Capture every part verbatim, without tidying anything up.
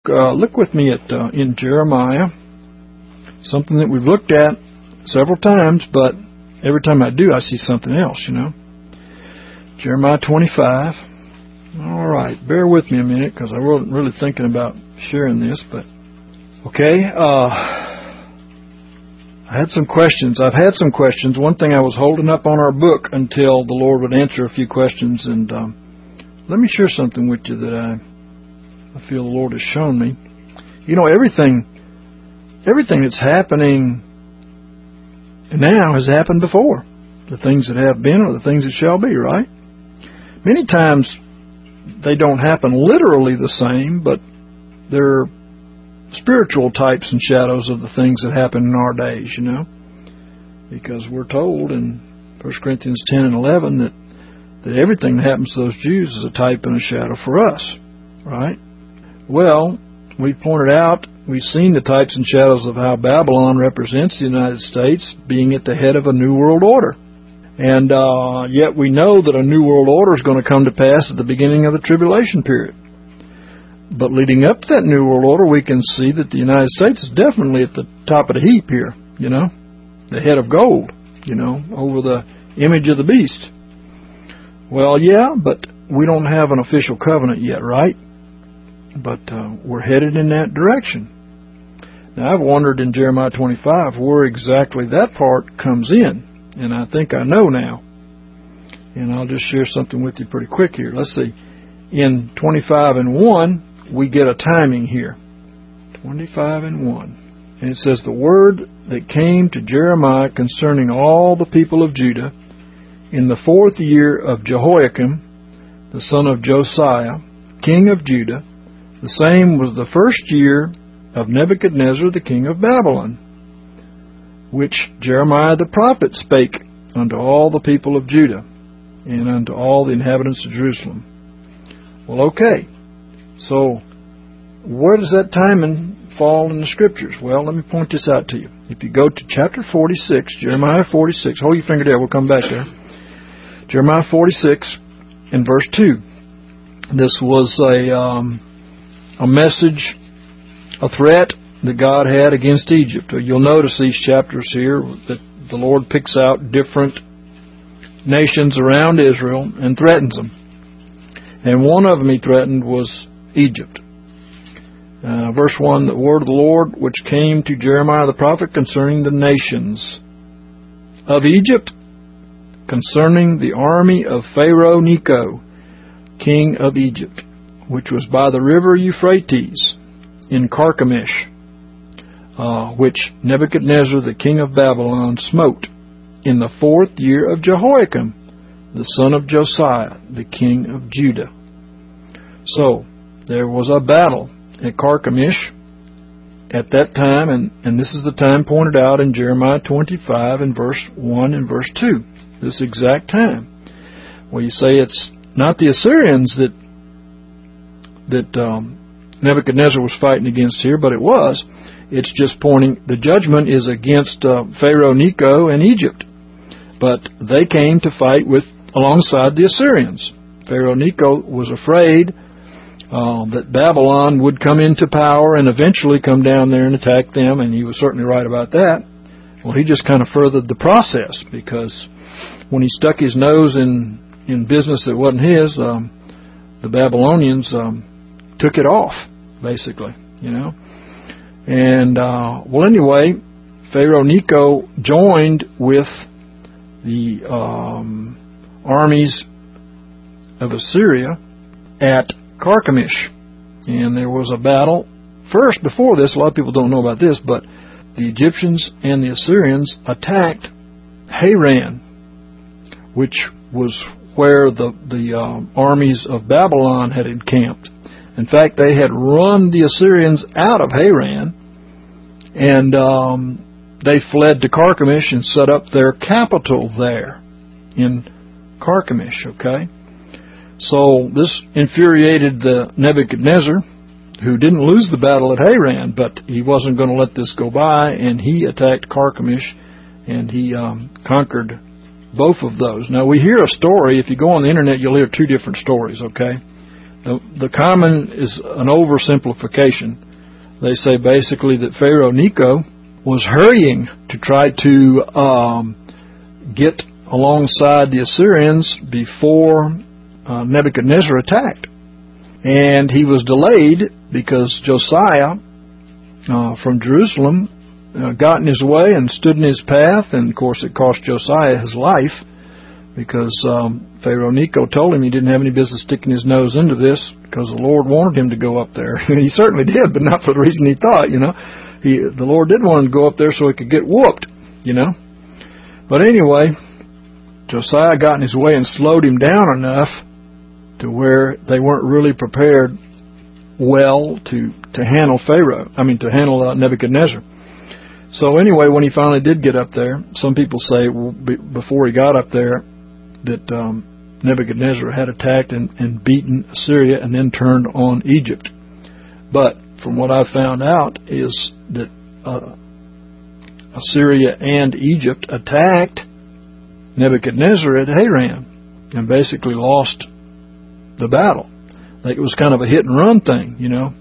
Uh, look with me at uh, in Jeremiah, something that we've looked at several times, but every time I do, I see something else, you know. Jeremiah twenty-five. All right, bear with me a minute because I wasn't really thinking about sharing this, but okay. Uh, I had some questions. I've had some questions. One thing, I was holding up on our book until the Lord would answer a few questions, and um, let me share something with you that I. I feel the Lord has shown me. You know, everything everything that's happening now has happened before. The things that have been are the things that shall be, right? Many times they don't happen literally the same, but they're spiritual types and shadows of the things that happen in our days, you know. Because we're told in First Corinthians ten and eleven that, that everything that happens to those Jews is a type and a shadow for us, right? Well, we pointed out, we've seen the types and shadows of how Babylon represents the United States being at the head of a new world order. And uh, yet we know that a new world order is going to come to pass at the beginning of the tribulation period. But leading up to that new world order, we can see that the United States is definitely at the top of the heap here, you know, the head of gold, you know, over the image of the beast. Well, yeah, but we don't have an official covenant yet, right? But uh, we're headed in that direction. Now, I've wondered in Jeremiah twenty-five where exactly that part comes in. And I think I know now. And I'll just share something with you pretty quick here. Let's see. In twenty-five and one, we get a timing here. twenty-five and one. And it says, the word that came to Jeremiah concerning all the people of Judah in the fourth year of Jehoiakim, the son of Josiah, king of Judah, the same was the first year of Nebuchadnezzar, the king of Babylon, which Jeremiah the prophet spake unto all the people of Judah and unto all the inhabitants of Jerusalem. Well, okay. So, where does that timing fall in the Scriptures? Well, let me point this out to you. If you go to chapter forty-six, Jeremiah forty-six, hold your finger there, we'll come back there. Jeremiah forty-six and verse two. This was a... Um, A message, a threat that God had against Egypt. You'll notice these chapters here that the Lord picks out different nations around Israel and threatens them. And one of them he threatened was Egypt. Uh, verse one, the word of the Lord which came to Jeremiah the prophet concerning the nations of Egypt, concerning the army of Pharaoh Necho, king of Egypt, which was by the river Euphrates in Carchemish, uh, which Nebuchadnezzar the king of Babylon smote in the fourth year of Jehoiakim, the son of Josiah, the king of Judah. So, there was a battle at Carchemish at that time, and, and this is the time pointed out in Jeremiah twenty-five and verse one and verse two, this exact time. Well, you say it's not the Assyrians that that um, Nebuchadnezzar was fighting against here, but it was. It's just pointing, the judgment is against uh, Pharaoh Necho and Egypt. But they came to fight with alongside the Assyrians. Pharaoh Necho was afraid uh, that Babylon would come into power and eventually come down there and attack them, and he was certainly right about that. Well, he just kind of furthered the process, because when he stuck his nose in, in business that wasn't his, um, the Babylonians um, took it off, basically, you know. And, uh, well, anyway, Pharaoh Necho joined with the um, armies of Assyria at Carchemish. And there was a battle. First, before this, a lot of people don't know about this, but the Egyptians and the Assyrians attacked Haran, which was where the, the um, armies of Babylon had encamped. In fact, they had run the Assyrians out of Haran, and um, they fled to Carchemish and set up their capital there in Carchemish, okay? So this infuriated the Nebuchadnezzar, who didn't lose the battle at Haran, but he wasn't going to let this go by, and he attacked Carchemish, and he um, conquered both of those. Now, we hear a story. If you go on the internet, you'll hear two different stories, okay? The, the common is an oversimplification. They say basically that Pharaoh Necho was hurrying to try to um, get alongside the Assyrians before uh, Nebuchadnezzar attacked. And he was delayed because Josiah uh, from Jerusalem uh, got in his way and stood in his path. And, of course, it cost Josiah his life because um, Pharaoh Necho told him he didn't have any business sticking his nose into this because the Lord wanted him to go up there. He certainly did, but not for the reason he thought, you know. He, the Lord did want him to go up there so he could get whooped, you know. But anyway, Josiah got in his way and slowed him down enough to where they weren't really prepared well to, to handle Pharaoh, I mean to handle uh, Nebuchadnezzar. So anyway, when he finally did get up there, some people say well, be, before he got up there that um, Nebuchadnezzar had attacked and, and beaten Assyria and then turned on Egypt. But from what I found out is that uh, Assyria and Egypt attacked Nebuchadnezzar at Haran and basically lost the battle. Like it was kind of a hit and run thing, you know.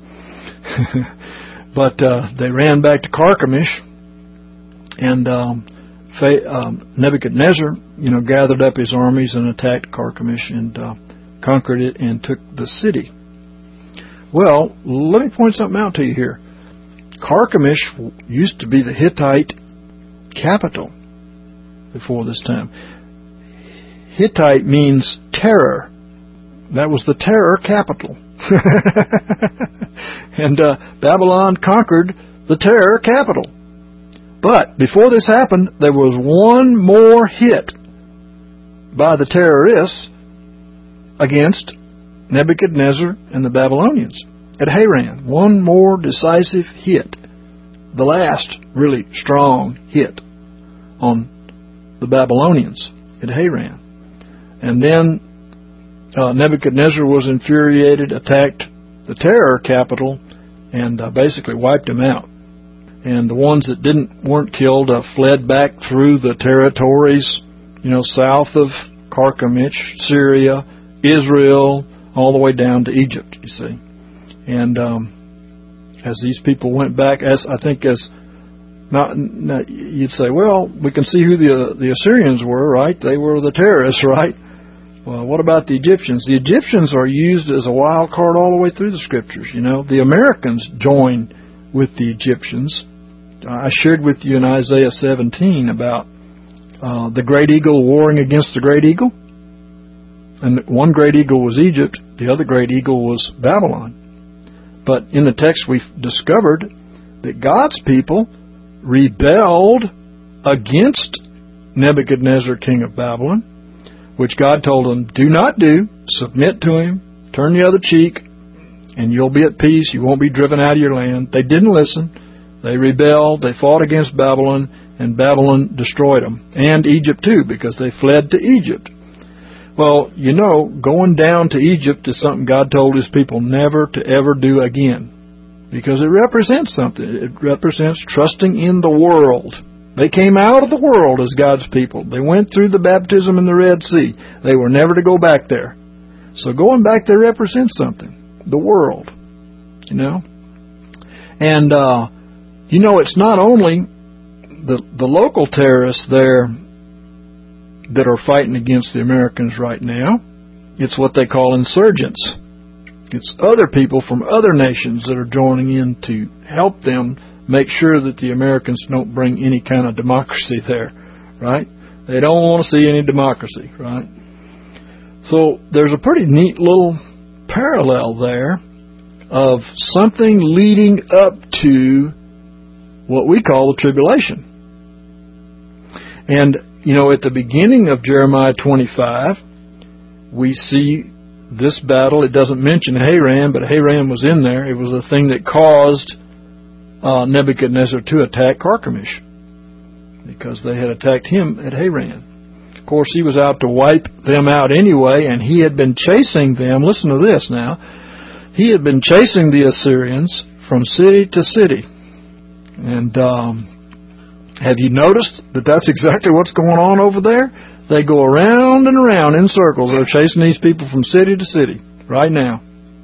But uh, they ran back to Carchemish, and um, Um, Nebuchadnezzar, you know, gathered up his armies and attacked Carchemish and uh, conquered it and took the city. Well, let me point something out to you here. Carchemish used to be the Hittite capital before this time. Hittite means terror. That was the terror capital. And uh, Babylon conquered the terror capital. But before this happened, there was one more hit by the terrorists against Nebuchadnezzar and the Babylonians at Haran. One more decisive hit. The last really strong hit on the Babylonians at Haran. And then uh, Nebuchadnezzar was infuriated, attacked the terror capital, and uh, basically wiped them out. And the ones that didn't weren't killed uh, fled back through the territories, you know, south of Carchemish, Syria, Israel, all the way down to Egypt, you see. And um, as these people went back, as I think as not, not you'd say, well, we can see who the the Assyrians were, right? They were the terrorists, right? Well, what about the Egyptians? The Egyptians are used as a wild card all the way through the Scriptures, you know. The Americans joined with the Egyptians. I shared with you in Isaiah seventeen about uh, the great eagle warring against the great eagle. And one great eagle was Egypt, the other great eagle was Babylon. But in the text we've discovered that God's people rebelled against Nebuchadnezzar, king of Babylon, which God told them, do not do, submit to him, turn the other cheek, and you'll be at peace, you won't be driven out of your land. They didn't listen. They rebelled, they fought against Babylon, and Babylon destroyed them. And Egypt too, because they fled to Egypt. Well, you know, going down to Egypt is something God told His people never to ever do again. Because it represents something. It represents trusting in the world. They came out of the world as God's people. They went through the baptism in the Red Sea. They were never to go back there. So going back there represents something. The world. You know? And, uh, you know, it's not only the the local terrorists there that are fighting against the Americans right now. It's what they call insurgents. It's other people from other nations that are joining in to help them make sure that the Americans don't bring any kind of democracy there, right? They don't want to see any democracy, right? So there's a pretty neat little parallel there of something leading up to what we call the tribulation. And, you know, at the beginning of Jeremiah twenty-five, we see this battle. It doesn't mention Haran, but Haran was in there. It was the thing that caused uh, Nebuchadnezzar to attack Carchemish, because they had attacked him at Haran. Of course, he was out to wipe them out anyway, and he had been chasing them. Listen to this now. He had been chasing the Assyrians from city to city. And um, have you noticed that that's exactly what's going on over there? They go around and around in circles. They're chasing these people from city to city right now.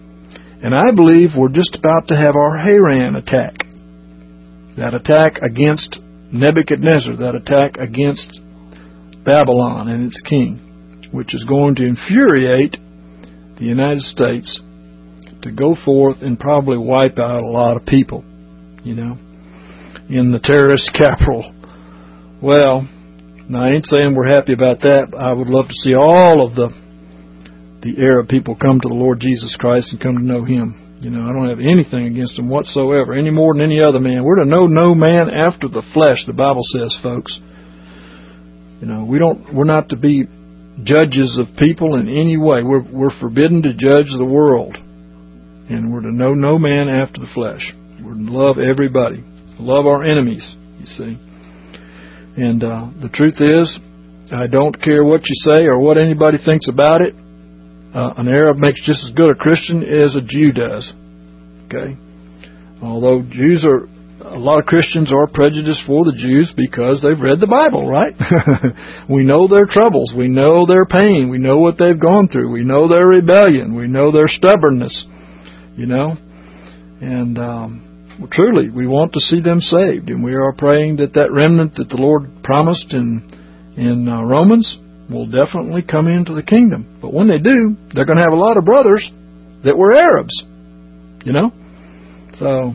And I believe we're just about to have our Haran attack. That attack against Nebuchadnezzar, that attack against Babylon and its king, which is going to infuriate the United States to go forth and probably wipe out a lot of people, you know, in the terrorist capital. Well, now I ain't saying we're happy about that. I would love to see all of the the Arab people come to the Lord Jesus Christ and come to know Him. You know, I don't have anything against them whatsoever, any more than any other man. We're to know no man after the flesh, the Bible says, folks. You know, we don't. We're not to be judges of people in any way. We're we're forbidden to judge the world, and we're to know no man after the flesh. We're to love everybody, love our enemies. You see, and uh, the truth is, I don't care what you say or what anybody thinks about it. Uh, an Arab makes just as good a Christian as a Jew does. Okay? Although Jews are, a lot of Christians are prejudiced for the Jews because they've read the Bible, right? We know their troubles. We know their pain. We know what they've gone through. We know their rebellion. We know their stubbornness, you know? And um, well, truly, we want to see them saved. And we are praying that that remnant that the Lord promised in, in uh, Romans will definitely come into the kingdom. But when they do, they're going to have a lot of brothers that were Arabs, you know? So,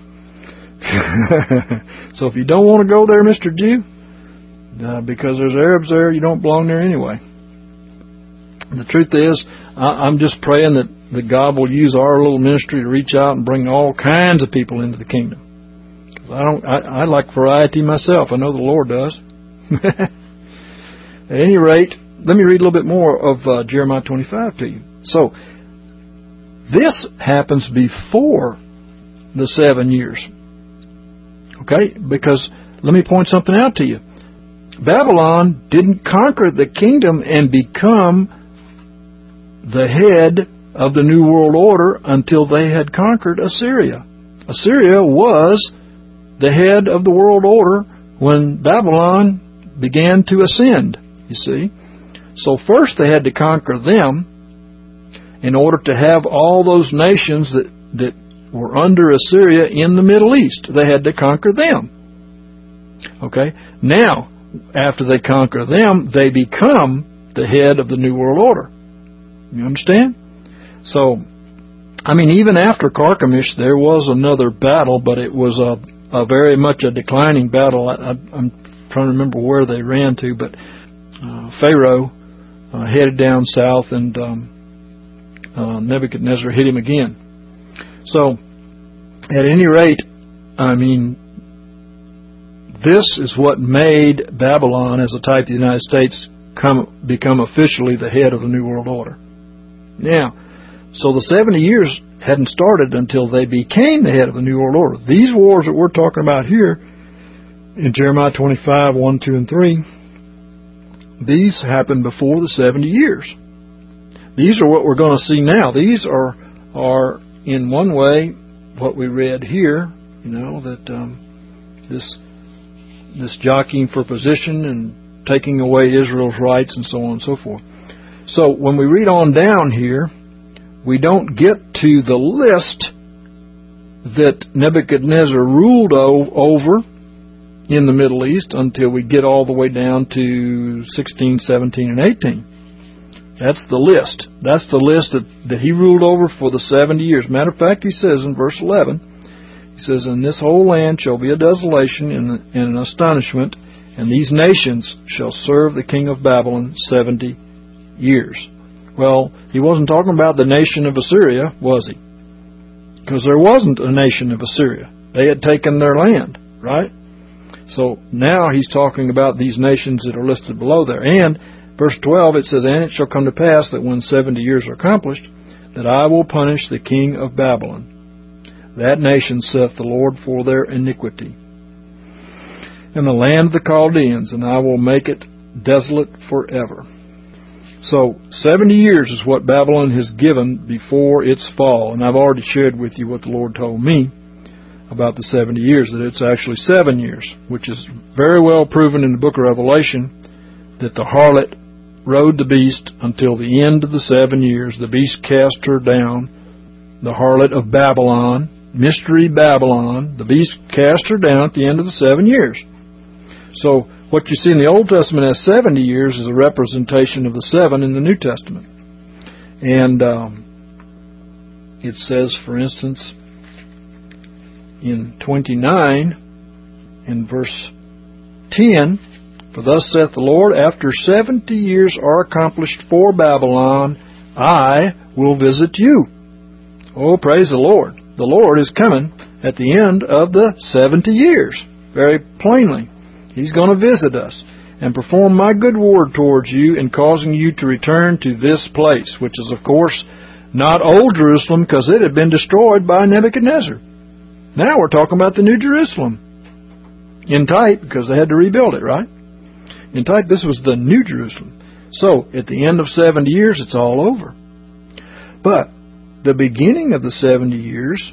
so if you don't want to go there, Mister Jew, uh, because there's Arabs there, you don't belong there anyway. The truth is, I, I'm just praying that, that God will use our little ministry to reach out and bring all kinds of people into the kingdom. I don't. I, I like variety myself. I know the Lord does. At any rate, let me read a little bit more of uh, Jeremiah twenty-five to you. So, this happens before the seven years. Okay? Because, let me point something out to you. Babylon didn't conquer the kingdom and become the head of the New World Order until they had conquered Assyria. Assyria was the head of the world order when Babylon began to ascend. You see? So first they had to conquer them in order to have all those nations that, that were under Assyria in the Middle East. They had to conquer them. Okay? Now, after they conquer them, they become the head of the New World Order. You understand? So, I mean, even after Carchemish, there was another battle, but it was a, a very much a declining battle. I, I, I'm trying to remember where they ran to, but Uh, Pharaoh uh, headed down south, and um, uh, Nebuchadnezzar hit him again. So, at any rate, I mean, this is what made Babylon, as a type of the United States, come become officially the head of the New World Order. Now, so the seventy years hadn't started until they became the head of the New World Order. These wars that we're talking about here in Jeremiah twenty-five, one, two, and three, these happened before the seventy years. These are what we're going to see now. These are, are in one way, what we read here, you know, that um, this this jockeying for position and taking away Israel's rights and so on and so forth. So when we read on down here, we don't get to the list that Nebuchadnezzar ruled o- over in the Middle East until we get all the way down to sixteen, seventeen, and eighteen. That's the list. That's the list that, that he ruled over for the seventy years. Matter of fact, he says in verse eleven, he says, "And this whole land shall be a desolation and an astonishment, and these nations shall serve the king of Babylon seventy years." Well, he wasn't talking about the nation of Assyria, was he? Because there wasn't a nation of Assyria. They had taken their land, right? So now he's talking about these nations that are listed below there. And verse twelve, it says, "And it shall come to pass that when seventy years are accomplished, that I will punish the king of Babylon. That nation saith the Lord for their iniquity. In the land of the Chaldeans, and I will make it desolate forever." So seventy years is what Babylon has given before its fall. And I've already shared with you what the Lord told me about the seventy years, that it's actually seven years, which is very well proven in the book of Revelation, that the harlot rode the beast until the end of the seven years. The beast cast her down, the harlot of Babylon, Mystery Babylon. The beast cast her down at the end of the seven years. So what you see in the Old Testament as seventy years is a representation of the seven in the New Testament. And um, it says, for instance, in twenty-nine, in verse ten, for thus saith the Lord, after seventy years are accomplished for Babylon, I will visit you. Oh, praise the Lord. The Lord is coming at the end of the seventy years, very plainly. He's going to visit us and perform my good word towards you in causing you to return to this place, which is, of course, not Old Jerusalem, because it had been destroyed by Nebuchadnezzar. Now we're talking about the New Jerusalem in type, because they had to rebuild it, right? In type, this was the New Jerusalem. So, at the end of seventy years, it's all over. But the beginning of the seventy years,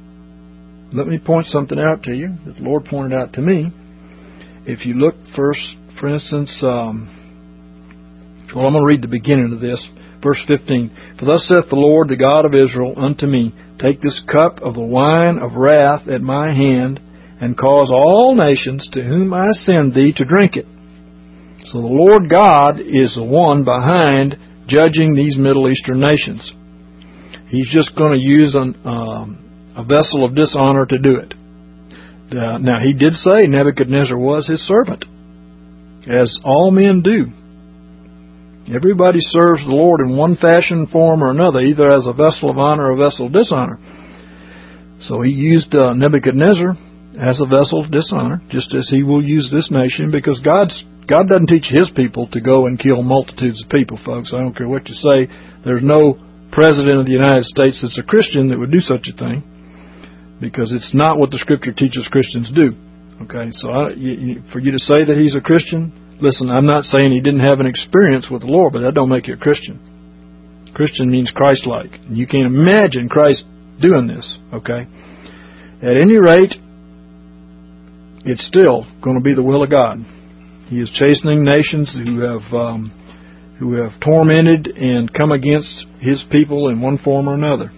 let me point something out to you that the Lord pointed out to me. If you look first, for instance, um, well, I'm going to read the beginning of this, verse fifteen. For thus saith the Lord, the God of Israel, unto me, take this cup of the wine of wrath at my hand, and cause all nations to whom I send thee to drink it. So the Lord God is the one behind judging these Middle Eastern nations. He's just going to use an, um, a vessel of dishonor to do it. Uh, now, he did say Nebuchadnezzar was his servant, as all men do. Everybody serves the Lord in one fashion, form, or another, either as a vessel of honor or a vessel of dishonor. So he used uh, Nebuchadnezzar as a vessel of dishonor, just as he will use this nation, because God's God doesn't teach his people to go and kill multitudes of people, folks. I don't care what you say. There's no president of the United States that's a Christian that would do such a thing, because it's not what the Scripture teaches Christians do. Okay, so I, you, for you to say that he's a Christian, listen, I'm not saying he didn't have an experience with the Lord, but that don't make you a Christian. Christian means Christ-like. You can't imagine Christ doing this, okay? At any rate, it's still going to be the will of God. He is chastening nations who have um, who have tormented and come against his people in one form or another.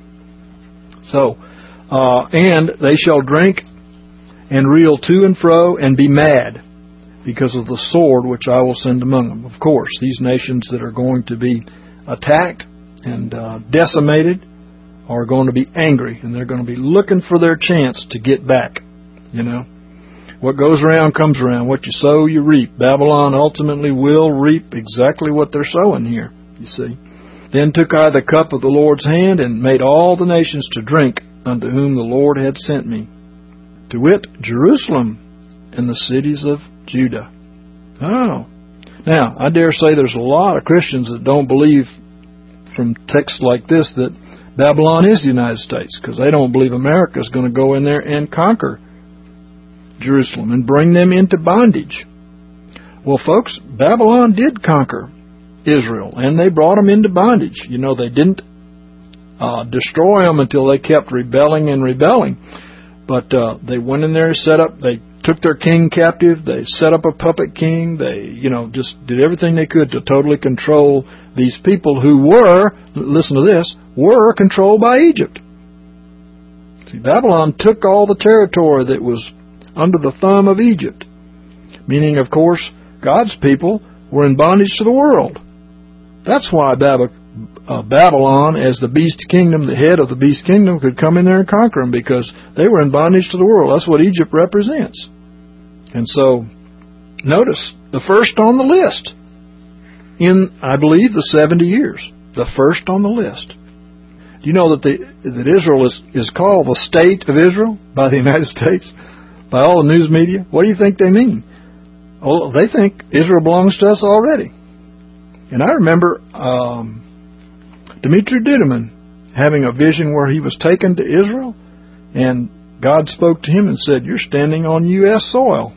So, uh, and they shall drink and reel to and fro and be mad because of the sword which I will send among them. Of course, these nations that are going to be attacked and uh, decimated are going to be angry, and they're going to be looking for their chance to get back, you know. What goes around comes around. What you sow, you reap. Babylon ultimately will reap exactly what they're sowing here, you see. Then took I the cup of the Lord's hand, and made all the nations to drink unto whom the Lord had sent me, to wit, Jerusalem and the cities of Judah. Oh. Now, I dare say there's a lot of Christians that don't believe from texts like this that Babylon is the United States, because they don't believe America is going to go in there and conquer Jerusalem and bring them into bondage. Well, folks, Babylon did conquer Israel, and they brought them into bondage. You know, they didn't uh, destroy them until they kept rebelling and rebelling. But uh, they went in there, set up, they took their king captive, they set up a puppet king, they, you know, just did everything they could to totally control these people who were, listen to this, were controlled by Egypt. See, Babylon took all the territory that was under the thumb of Egypt, meaning, of course, God's people were in bondage to the world. That's why Bab- uh, Babylon, as the beast kingdom, the head of the beast kingdom, could come in there and conquer them, because they were in bondage to the world. That's what Egypt represents. And so, notice, the first on the list in, I believe, the seventy years. The first on the list. Do you know that the that Israel is, is called the State of Israel by the United States? By all the news media? What do you think they mean? Oh, they think Israel belongs to us already. And I remember um, Dimitri Duduman having a vision where he was taken to Israel, and God spoke to him and said, "You're standing on U S soil."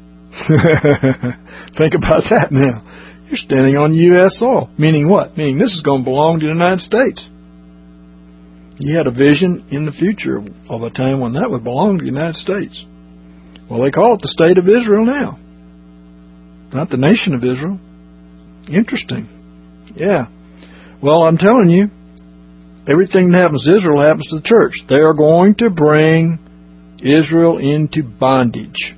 Think about that now. You're standing on U S soil. Meaning what? Meaning this is going to belong to the United States. He had a vision in the future of a time when that would belong to the United States. Well, they call it the State of Israel now, not the nation of Israel. Interesting. Yeah. Well, I'm telling you, everything that happens to Israel happens to the church. They are going to bring Israel into bondage.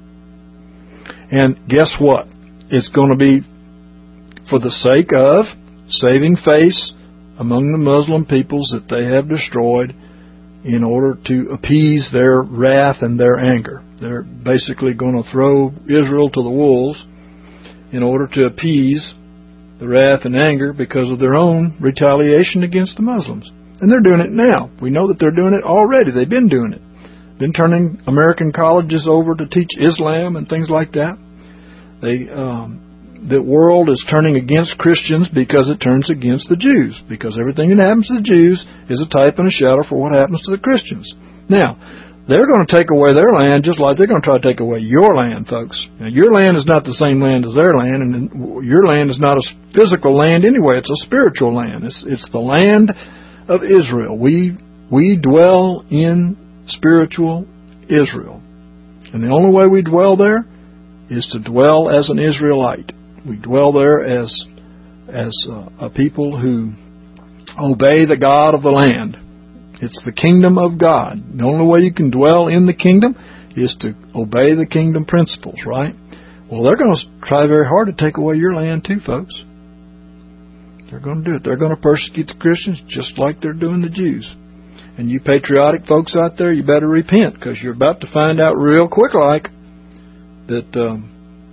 And guess what? It's going to be for the sake of saving face among the Muslim peoples that they have destroyed in order to appease their wrath and their anger. They're basically going to throw Israel to the wolves in order to appease the wrath and anger because of their own retaliation against the Muslims. And they're doing it now. We know that they're doing it already. They've been doing it. Been turning American colleges over to teach Islam and things like that. They, um, the world is turning against Christians because it turns against the Jews. Because everything that happens to the Jews is a type and a shadow for what happens to the Christians. Now, they're going to take away their land just like they're going to try to take away your land, folks. Now, your land is not the same land as their land, and your land is not a physical land anyway. It's a spiritual land. It's, it's the land of Israel. We, we dwell in spiritual Israel. And the only way we dwell there is to dwell as an Israelite. We dwell there as as uh, a people who obey the God of the land. It's the kingdom of God. The only way you can dwell in the kingdom is to obey the kingdom principles, right? Well, they're going to try very hard to take away your land too, folks. They're going to do it. They're going to persecute the Christians just like they're doing the Jews. And you patriotic folks out there, you better repent, because you're about to find out real quick like that um,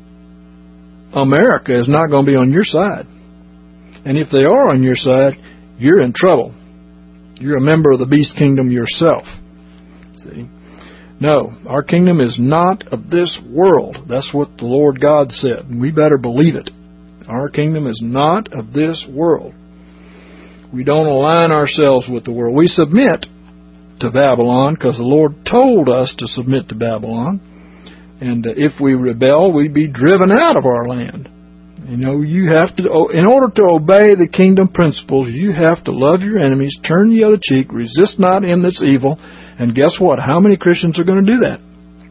America is not going to be on your side. And if they are on your side, you're in trouble. You're a member of the beast kingdom yourself. See? No, our kingdom is not of this world. That's what the Lord God said. And we better believe it. Our kingdom is not of this world. We don't align ourselves with the world. We submit to Babylon because the Lord told us to submit to Babylon. And if we rebel, we'd be driven out of our land. You know, you have to, in order to obey the kingdom principles, you have to love your enemies, turn the other cheek, resist not him that's evil. And guess what? How many Christians are going to do that?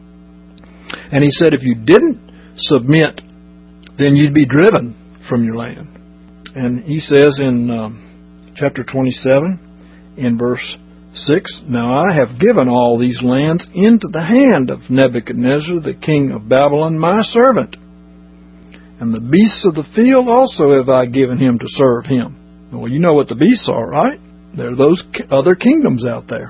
And he said if you didn't submit, then you'd be driven from your land. And he says in um, chapter twenty-seven, in verse six, now I have given all these lands into the hand of Nebuchadnezzar, the king of Babylon, my servant. And the beasts of the field also have I given him to serve him. Well, you know what the beasts are, right? They're those other kingdoms out there.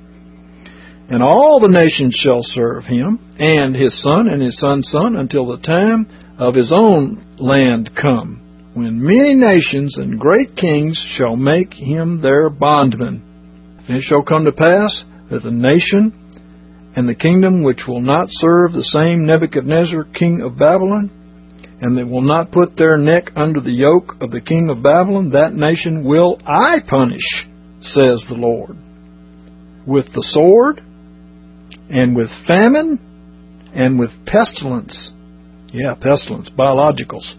And all the nations shall serve him, and his son and his son's son, until the time of his own land come, when many nations and great kings shall make him their bondman. And it shall come to pass that the nation and the kingdom which will not serve the same Nebuchadnezzar, king of Babylon, and they will not put their neck under the yoke of the king of Babylon, that nation will I punish, says the Lord, with the sword, and with famine, and with pestilence. Yeah, pestilence, biologicals.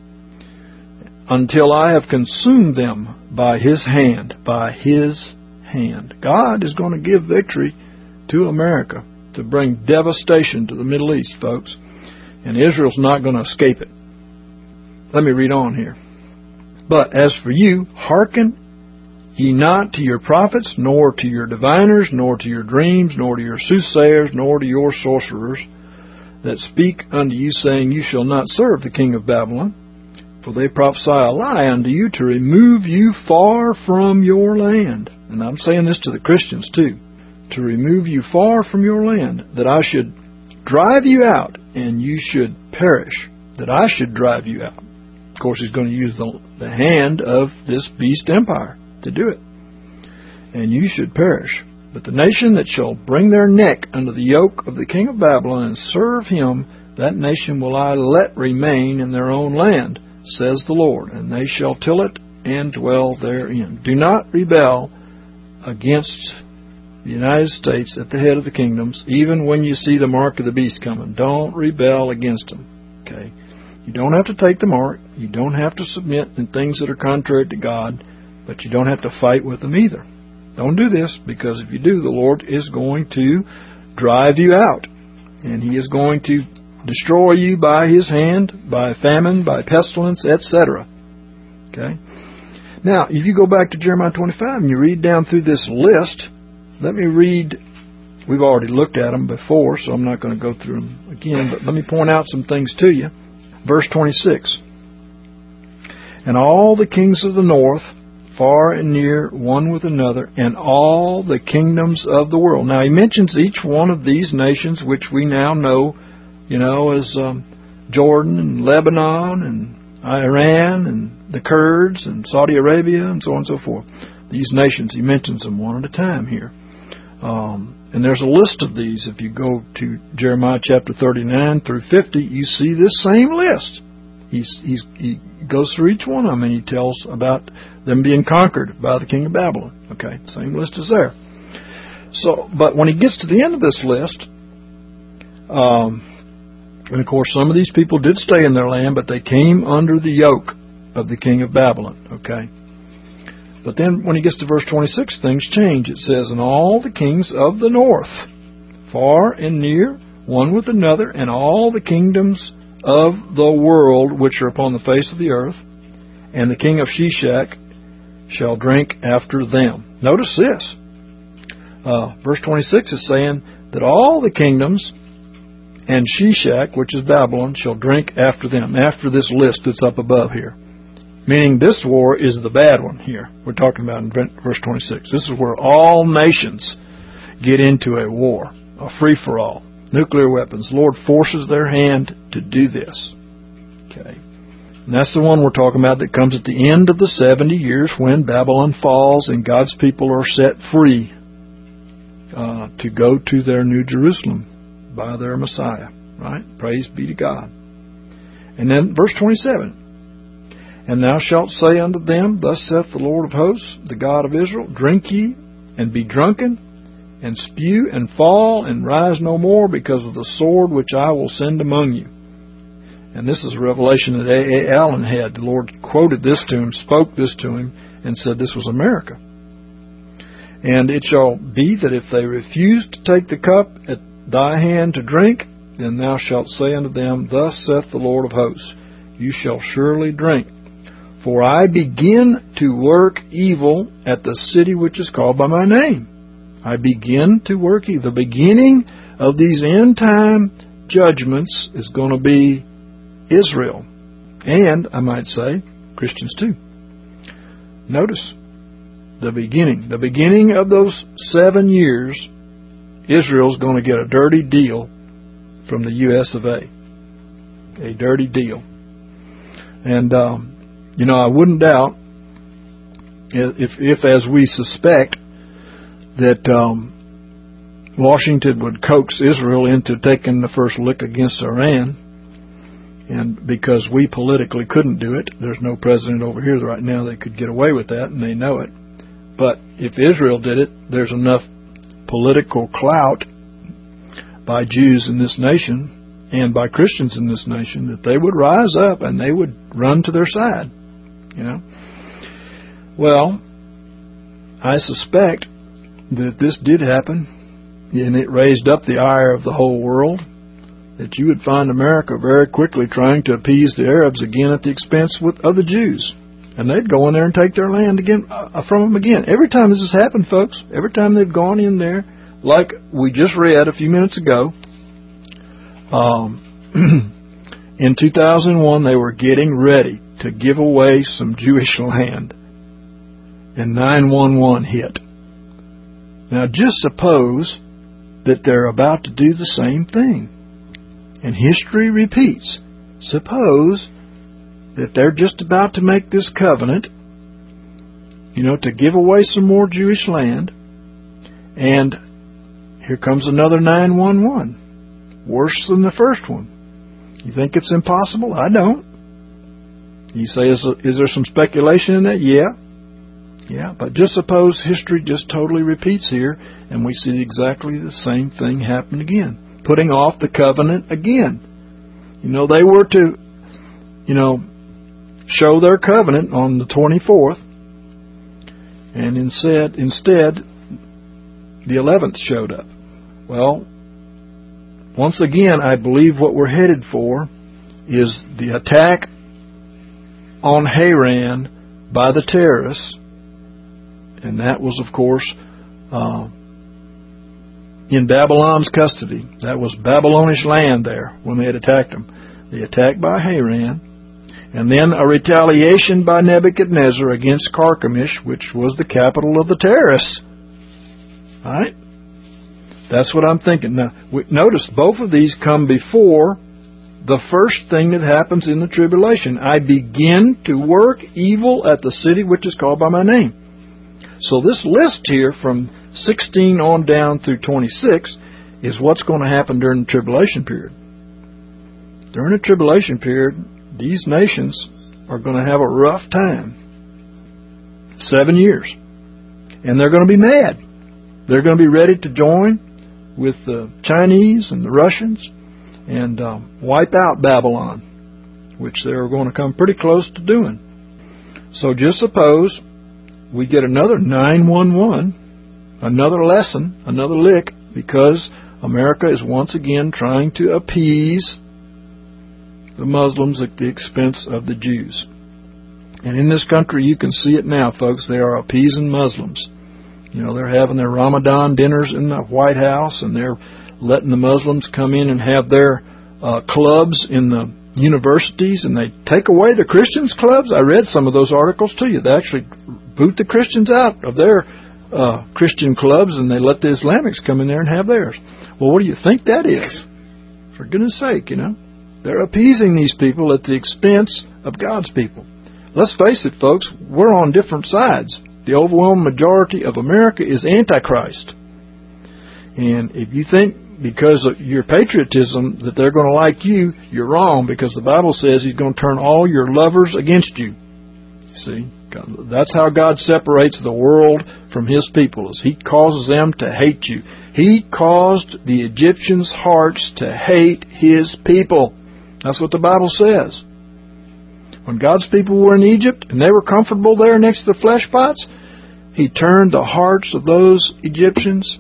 Until I have consumed them by his hand, by his hand. God is going to give victory to America to bring devastation to the Middle East, folks. And Israel's not going to escape it. Let me read on here. But as for you, hearken ye not to your prophets, nor to your diviners, nor to your dreams, nor to your soothsayers, nor to your sorcerers, that speak unto you, saying, you shall not serve the king of Babylon. For they prophesy a lie unto you to remove you far from your land. And I'm saying this to the Christians too. To remove you far from your land, that I should drive you out, and you should perish, that I should drive you out. Of course, he's going to use the, the hand of this beast empire to do it. And you should perish. But the nation that shall bring their neck under the yoke of the king of Babylon and serve him, that nation will I let remain in their own land, says the Lord, and they shall till it and dwell therein. Do not rebel against the United States at the head of the kingdoms, even when you see the mark of the beast coming. Don't rebel against them. Okay? You don't have to take the mark. You don't have to submit in things that are contrary to God, but you don't have to fight with them either. Don't do this, because if you do, the Lord is going to drive you out, and He is going to destroy you by His hand, by famine, by pestilence, et cetera. Okay? Now, if you go back to Jeremiah twenty-five and you read down through this list, let me read. We've already looked at them before, so I'm not going to go through them again, but let me point out some things to you. Verse twenty-six. And all the kings of the north, far and near, one with another, and all the kingdoms of the world. Now, he mentions each one of these nations, which we now know, you know, as um, Jordan and Lebanon and Iran and the Kurds and Saudi Arabia and so on and so forth. These nations, he mentions them one at a time here. Um, and there's a list of these. If you go to Jeremiah chapter thirty-nine through fifty, you see this same list. He's, he's, he goes through each one of them and he tells about them being conquered by the king of Babylon. Okay, same list is there. So, but when he gets to the end of this list, um, and of course some of these people did stay in their land, but they came under the yoke of the king of Babylon. Okay. But then when he gets to verse twenty-six, things change. It says, and all the kings of the north, far and near, one with another, and all the kingdoms of the world which are upon the face of the earth, and the king of Sheshach shall drink after them. Notice this. Uh, verse twenty-six is saying that all the kingdoms and Sheshach, which is Babylon, shall drink after them, after this list that's up above here. Meaning this war is the bad one here. We're talking about in verse twenty-six. This is where all nations get into a war, a free-for-all. Nuclear weapons. The Lord forces their hand to do this. Okay. And that's the one we're talking about that comes at the end of the seventy years when Babylon falls and God's people are set free uh, to go to their New Jerusalem by their Messiah. Right? Praise be to God. And then verse twenty-seven. And thou shalt say unto them, thus saith the Lord of hosts, the God of Israel, drink ye and be drunken, and spew and fall and rise no more because of the sword which I will send among you. And this is a revelation that A A Allen had. The Lord quoted this to him, spoke this to him, and said this was America. And it shall be that if they refuse to take the cup at thy hand to drink, then thou shalt say unto them, thus saith the Lord of hosts, you shall surely drink. For I begin to work evil at the city which is called by my name. I begin to work evil. The beginning of these end-time judgments is going to be Israel. And, I might say, Christians too. Notice, the beginning. The beginning of those seven years, Israel's going to get a dirty deal from the U S of A. A dirty deal. And, um, you know, I wouldn't doubt, if, if as we suspect, that um, Washington would coax Israel into taking the first lick against Iran, and because we politically couldn't do it, there's no president over here right now that could get away with that, and they know it. But if Israel did it, there's enough political clout by Jews in this nation and by Christians in this nation that they would rise up and they would run to their side. You know? Well, I suspect that this did happen, and it raised up the ire of the whole world, that you would find America very quickly trying to appease the Arabs again at the expense of the Jews. And they'd go in there and take their land again uh, from them again. Every time this has happened, folks, every time they've gone in there, like we just read a few minutes ago, um, in two thousand one, they were getting ready to give away some Jewish land. And nine one one hit. Now just suppose that they're about to do the same thing. And history repeats. Suppose that they're just about to make this covenant, you know, to give away some more Jewish land. And here comes another nine one one. Worse than the first one. You think it's impossible? I don't. You say, is, is there some speculation in that? Yeah. Yeah, but just suppose history just totally repeats here, and we see exactly the same thing happen again. Putting off the covenant again. You know, they were to, you know, show their covenant on the twenty-fourth, and instead, instead, the eleventh showed up. Well, once again, I believe what we're headed for is the attack on Haran by the terrorists. And that was, of course, uh, in Babylon's custody. That was Babylonish land there when they had attacked them. The attack by Haran. And then a retaliation by Nebuchadnezzar against Carchemish, which was the capital of the terrorists. All right? That's what I'm thinking. Now, notice both of these come before the first thing that happens in the tribulation. I begin to work evil at the city which is called by my name. So this list here from sixteen on down through twenty-six is what's going to happen during the tribulation period. During the tribulation period, these nations are going to have a rough time. Seven years. And they're going to be mad. They're going to be ready to join with the Chinese and the Russians and um, wipe out Babylon, which they're going to come pretty close to doing. So just suppose we get another nine one one, another lesson, another lick, because America is once again trying to appease the Muslims at the expense of the Jews. And in this country, you can see it now, folks. They are appeasing Muslims. You know, they're having their Ramadan dinners in the White House, and they're letting the Muslims come in and have their uh, clubs in the universities, and they take away the Christians' clubs. I read some of those articles to you. They actually boot the Christians out of their uh, Christian clubs, and they let the Islamics come in there and have theirs. Well, what do you think that is? For goodness sake, you know. They're appeasing these people at the expense of God's people. Let's face it, folks, we're on different sides. The overwhelming majority of America is Antichrist. And if you think because of your patriotism that they're going to like you, you're wrong, because the Bible says He's going to turn all your lovers against you. See, that's how God separates the world from His people, is He causes them to hate you. He caused the Egyptians' hearts to hate His people. That's what the Bible says. When God's people were in Egypt and they were comfortable there next to the flesh pots, He turned the hearts of those Egyptians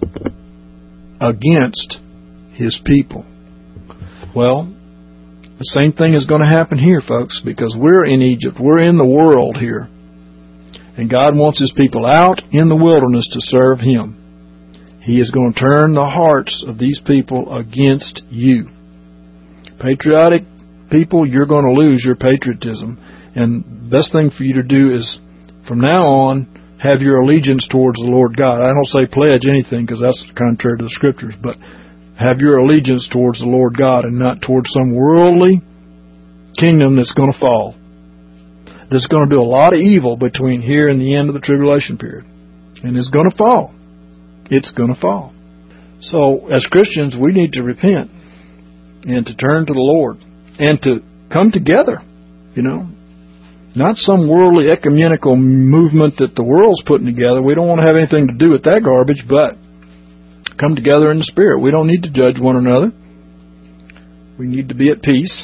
against His people. Well, the same thing is going to happen here, folks, because we're in Egypt. We're in the world here. And God wants His people out in the wilderness to serve Him. He is going to turn the hearts of these people against you. Patriotic people, you're going to lose your patriotism. And the best thing for you to do is, from now on, have your allegiance towards the Lord God. I don't say pledge anything, because that's contrary to the Scriptures, but have your allegiance towards the Lord God and not towards some worldly kingdom that's going to fall. That's going to do a lot of evil between here and the end of the tribulation period. And it's going to fall. It's going to fall. So, as Christians, we need to repent and to turn to the Lord and to come together, you know. Not some worldly ecumenical movement that the world's putting together. We don't want to have anything to do with that garbage, but come together in the Spirit. We don't need to judge one another. We need to be at peace.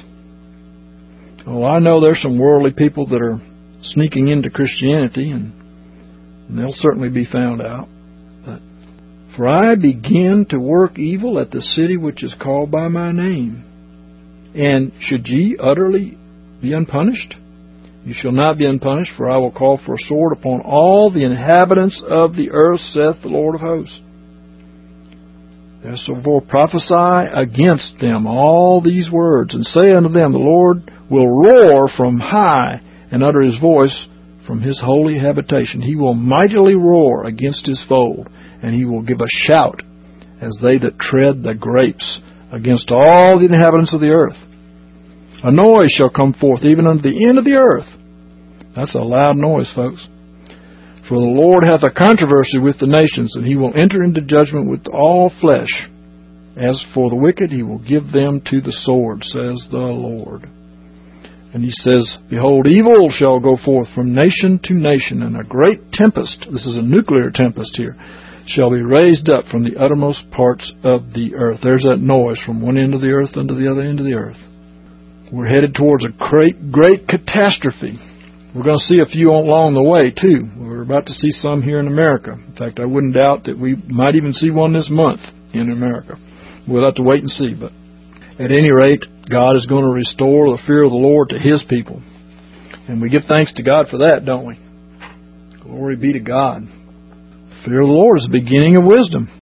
Oh, I know there's some worldly people that are sneaking into Christianity, and, and they'll certainly be found out. But, for I begin to work evil at the city which is called by my name. And should ye utterly be unpunished? You shall not be unpunished, for I will call for a sword upon all the inhabitants of the earth, saith the Lord of hosts. Therefore prophesy against them all these words, and say unto them, the Lord will roar from high, and utter His voice from His holy habitation. He will mightily roar against His fold, and He will give a shout as they that tread the grapes against all the inhabitants of the earth. A noise shall come forth even unto the end of the earth. That's a loud noise, folks. For the Lord hath a controversy with the nations, and He will enter into judgment with all flesh. As for the wicked, He will give them to the sword, says the Lord. And He says, behold, evil shall go forth from nation to nation, and a great tempest, this is a nuclear tempest here, shall be raised up from the uttermost parts of the earth. There's that noise from one end of the earth unto the other end of the earth. We're headed towards a great, great catastrophe. We're going to see a few along the way, too. We're about to see some here in America. In fact, I wouldn't doubt that we might even see one this month in America. We'll have to wait and see. But at any rate, God is going to restore the fear of the Lord to His people. And we give thanks to God for that, don't we? Glory be to God. Fear of the Lord is the beginning of wisdom.